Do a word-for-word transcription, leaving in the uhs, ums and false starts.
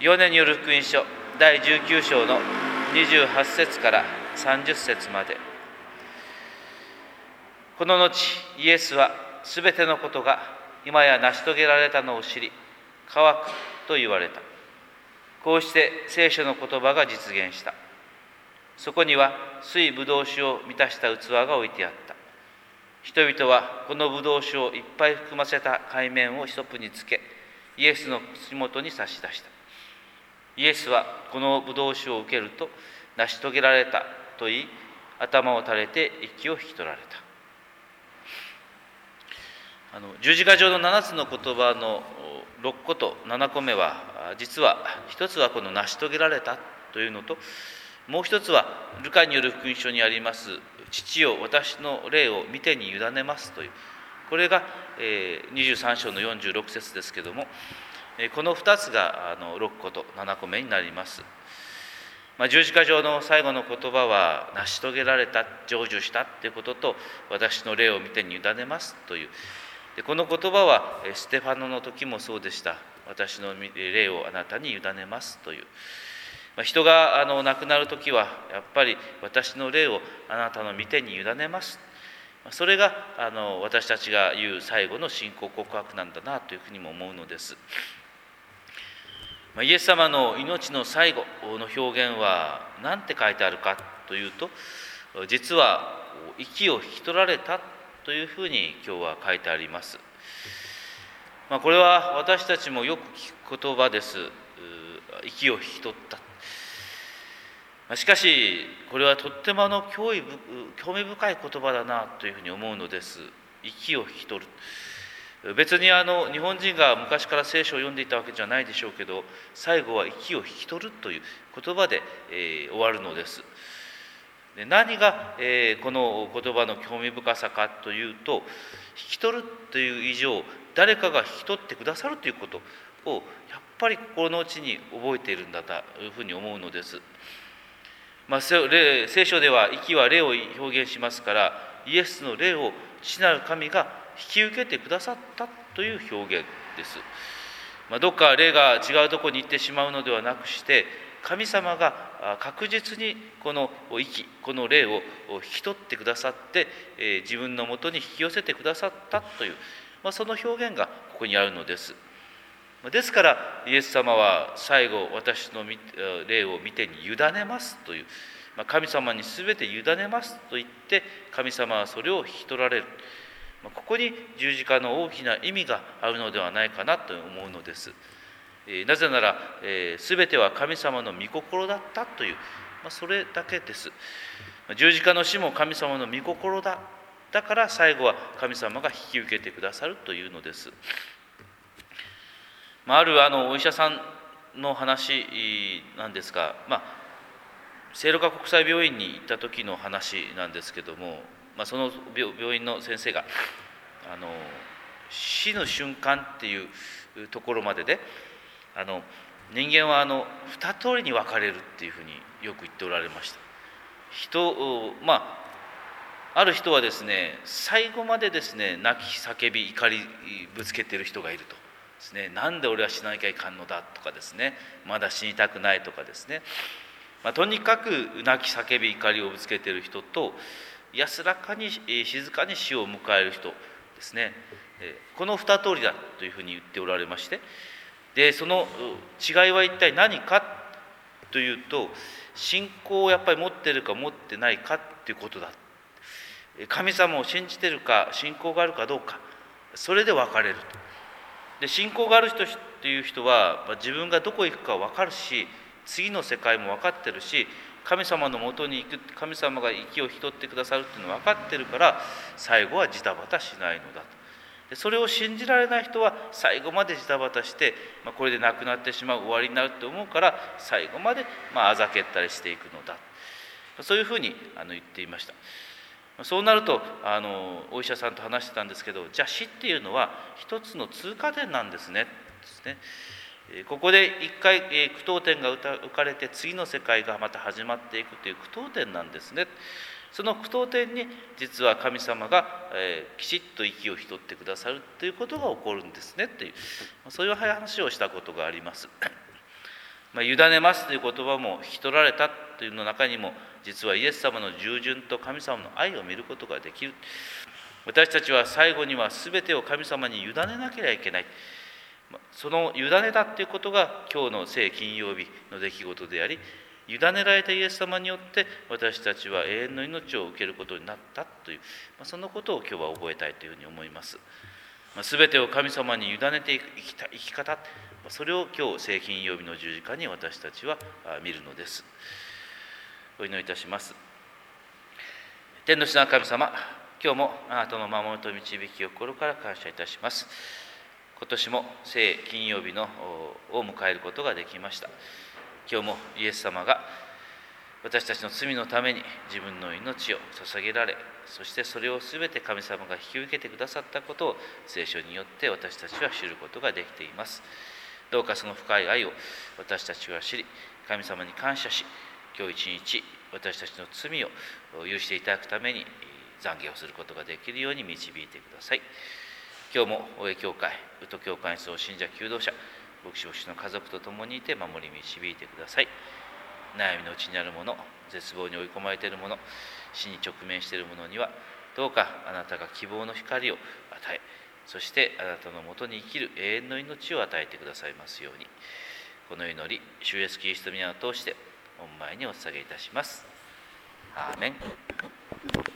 ヨハネによる福音書だいじゅうきゅう章のにじゅうはち節からさんじゅう節まで。この後、イエスはすべてのことが今や成し遂げられたのを知り、乾くと言われた。こうして聖書の言葉が実現した。そこには水ぶどう酒を満たした器が置いてあった。人々はこのぶどう酒をいっぱい含ませた海面をヒソップにつけ、イエスの口元に差し出した。イエスはこのぶどう酒を受けると、成し遂げられたと言い、頭を垂れて息を引き取られた。あの十字架上のななつの言葉のろっことななこめは、実は一つはこの成し遂げられたというのと、もう一つはルカによる福音書にあります、父よ私の霊を見てに委ねますという、これがにじゅうさん章のよんじゅうろく節ですけれども、このふたつがあのろっことななこめになります。まあ、十字架上の最後の言葉は成し遂げられた、成就したということと、私の霊を見てに委ねますという。でこの言葉はステファノの時もそうでした。私の霊をあなたに委ねますという。まあ、人があの亡くなる時はやっぱり私の霊をあなたの御手に委ねます。それがあの私たちが言う最後の信仰告白なんだなというふうにも思うのです。まあ、イエス様の命の最後の表現は何て書いてあるかというと、実は息を引き取られたというふうに今日は書いてあります。まあ、これは私たちもよく聞く言葉です。息を引き取った。しかしこれはとってもあの興味深い言葉だなというふうに思うのです。息を引き取る。別にあの日本人が昔から聖書を読んでいたわけじゃないでしょうけど、最後は息を引き取るという言葉で、えー、終わるのです。で何が、えー、この言葉の興味深さかというと、引き取るという以上、誰かが引き取ってくださるということをやっぱり心の内に覚えているんだというふうに思うのです。まあ、聖書では息は霊を表現しますから、イエスの霊を父なる神が引き受けてくださったという表現です。まあ、どっか霊が違うところに行ってしまうのではなくして、神様が確実にこの息、この霊を引き取ってくださって、自分のもとに引き寄せてくださったという、まあ、その表現がここにあるのです。ですからイエス様は最後、私の霊を見てに委ねますという、神様に全て委ねますと言って、神様はそれを引き取られる。ここに十字架の大きな意味があるのではないかなと思うのです。なぜなら、全ては神様の御心だったという、それだけです。十字架の死も神様の御心だ。だから最後は神様が引き受けてくださるというのです。あるあのお医者さんの話なんですが、まあ、聖路加国際病院に行った時の話なんですけども、まあ、その病院の先生があの死ぬ瞬間っていうところまでで、あの人間はあの二通りに分かれるっていうふうによく言っておられました。人、まあ、ある人はですね、最後までですね、泣き叫び怒りぶつけている人がいると。なんで俺は死ななきゃいかんのだとかですね、まだ死にたくないとかですね、まあ、とにかく泣き叫び怒りをぶつけている人と、安らかに静かに死を迎える人ですね、この二通りだというふうに言っておられまして、でその違いは一体何かというと、信仰をやっぱり持っているか持ってないかということだ。神様を信じているか信仰があるかどうか、それで分かれると。で信仰がある人っていう人は、まあ、自分がどこ行くか分かるし、次の世界も分かってるし、神様のもとに行く、神様が息を引き取ってくださるっていうのは分かってるから、最後はジタバタしないのだと。でそれを信じられない人は最後までジタバタして、まあ、これで亡くなってしまう、終わりになると思うから、最後までまああざけったりしていくのだ、そういうふうにあの言っていました。そうなるとあのお医者さんと話してたんですけど、じゃあ死っていうのは一つの通過点なんですねですね。ここで一回句読点が浮かれて、次の世界がまた始まっていくという句読点なんですね。その句読点に実は神様が、えー、きちっと息を引き取ってくださるということが起こるんですねという、そういう話をしたことがあります。 まあ、委ねますという言葉も引き取られたというの中にも、実はイエス様の従順と神様の愛を見ることができる。私たちは最後には全てを神様に委ねなければいけない。その委ねたということが今日の聖金曜日の出来事であり、委ねられたイエス様によって私たちは永遠の命を受けることになったという、そのことを今日は覚えたいというふうに思います。全てを神様に委ねていく生きた生き方、それを今日聖金曜日の十字架に私たちは見るのです。お祈りいたします。天の父なる神様、今日もあなたの守りと導きを心から感謝いたします。今年も聖金曜日のを迎えることができました。今日もイエス様が私たちの罪のために自分の命を捧げられ、そしてそれをすべて神様が引き受けてくださったことを聖書によって私たちは知ることができています。どうかその深い愛を私たちは知り、神様に感謝し、今日一日私たちの罪を許していただくために懺悔をすることができるように導いてください。今日も大江教会、宇都教会に総信者求道者、牧師牧師の家族と共にいて守り導いてください。悩みのうちにある者、絶望に追い込まれている者、死に直面している者には、どうかあなたが希望の光を与え、そしてあなたのもとに生きる永遠の命を与えてくださいますように。この祈り、主イエスキリストの皆を通して御前にお捧げいたします。アーメン。